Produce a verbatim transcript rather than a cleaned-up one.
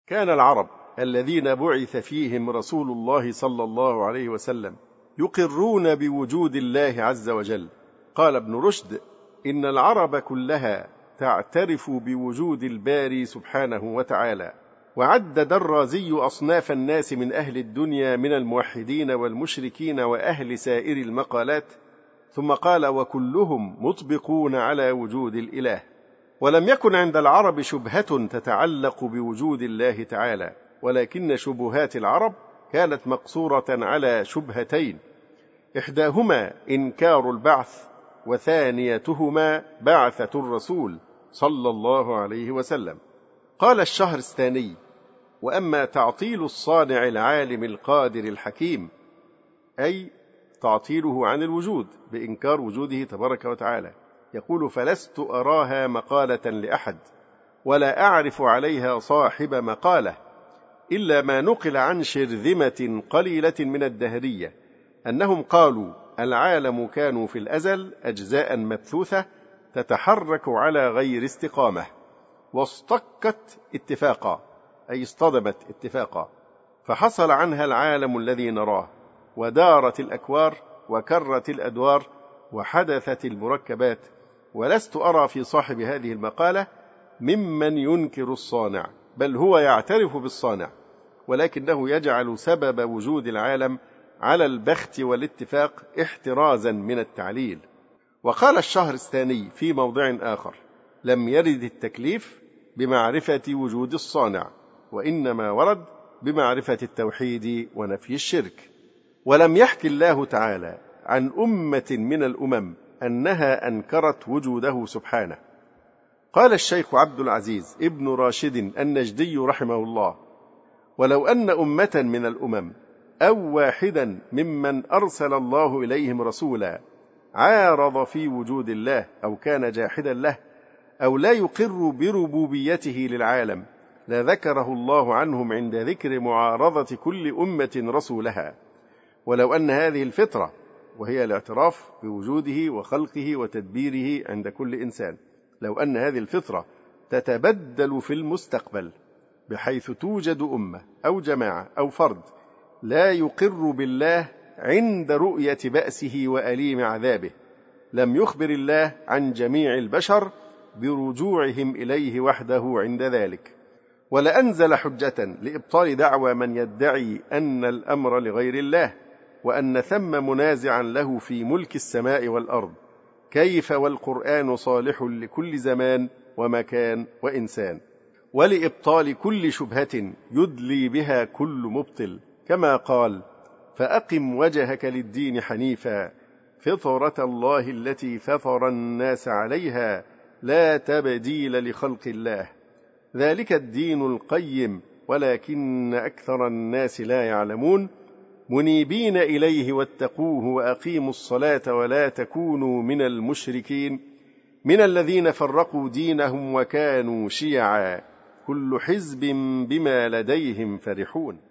كان العرب الذين بعث فيهم رسول الله صلى الله عليه وسلم يقرون بوجود الله عز وجل. قال ابن رشد: إن العرب كلها تعترف بوجود الباري سبحانه وتعالى. وعدد الرازي أصناف الناس من أهل الدنيا من الموحدين والمشركين وأهل سائر المقالات، ثم قال: وكلهم مطبقون على وجود الإله. ولم يكن عند العرب شبهة تتعلق بوجود الله تعالى، ولكن شبهات العرب كانت مقصورة على شبهتين: إحداهما إنكار البعث، وثانيتهما بعثة الرسول صلى الله عليه وسلم. قال الشهرستاني: وأما تعطيل الصانع العالم القادر الحكيم، أي تعطيله عن الوجود بإنكار وجوده تبارك وتعالى، يقول: فلست أراها مقالة لأحد، ولا أعرف عليها صاحب مقالة، إلا ما نقل عن شرذمة قليلة من الدهرية أنهم قالوا: العالم كانوا في الأزل أجزاء مبثوثة تتحرك على غير استقامة، واصطكت اتفاقا، أي اصطدمت اتفاقا، فحصل عنها العالم الذي نراه، ودارت الأكوار، وكرت الأدوار، وحدثت المركبات. ولست أرى في صاحب هذه المقالة ممن ينكر الصانع، بل هو يعترف بالصانع، ولكنه يجعل سبب وجود العالم على البخت والاتفاق احترازا من التعليل. وقال الشهرستاني في موضع آخر: لم يرد التكليف بمعرفة وجود الصانع، وإنما ورد بمعرفة التوحيد ونفي الشرك. ولم يحكي الله تعالى عن أمة من الأمم أنها أنكرت وجوده سبحانه. قال الشيخ عبد العزيز ابن راشد النجدي رحمه الله: ولو أن أمة من الأمم أو واحدا ممن أرسل الله إليهم رسولا عارض في وجود الله، أو كان جاحدا له، أو لا يقر بربوبيته للعالم، لذكره الله عنهم عند ذكر معارضة كل أمة رسولها. ولو أن هذه الفطرة، وهي الاعتراف بوجوده وخلقه وتدبيره عند كل إنسان، لو أن هذه الفطرة تتبدل في المستقبل، بحيث توجد أمة أو جماعة أو فرد لا يقر بالله عند رؤية بأسه وأليم عذابه، لم يخبر الله عن جميع البشر برجوعهم إليه وحده عند ذلك، ولأنزل حجة لإبطال دعوى من يدعي أن الأمر لغير الله، وأن ثم منازعا له في ملك السماء والأرض، كيف والقرآن صالح لكل زمان ومكان وإنسان، ولإبطال كل شبهة يدلي بها كل مبطل، كما قال: فأقم وجهك للدين حنيفا فطرة الله التي فطر الناس عليها لا تبديل لخلق الله، ذلك الدين القيم ولكن أكثر الناس لا يعلمون، منيبين إليه واتقوه وأقيموا الصلاة ولا تكونوا من المشركين، من الذين فرقوا دينهم وكانوا شيعا كل حزب بما لديهم فرحون.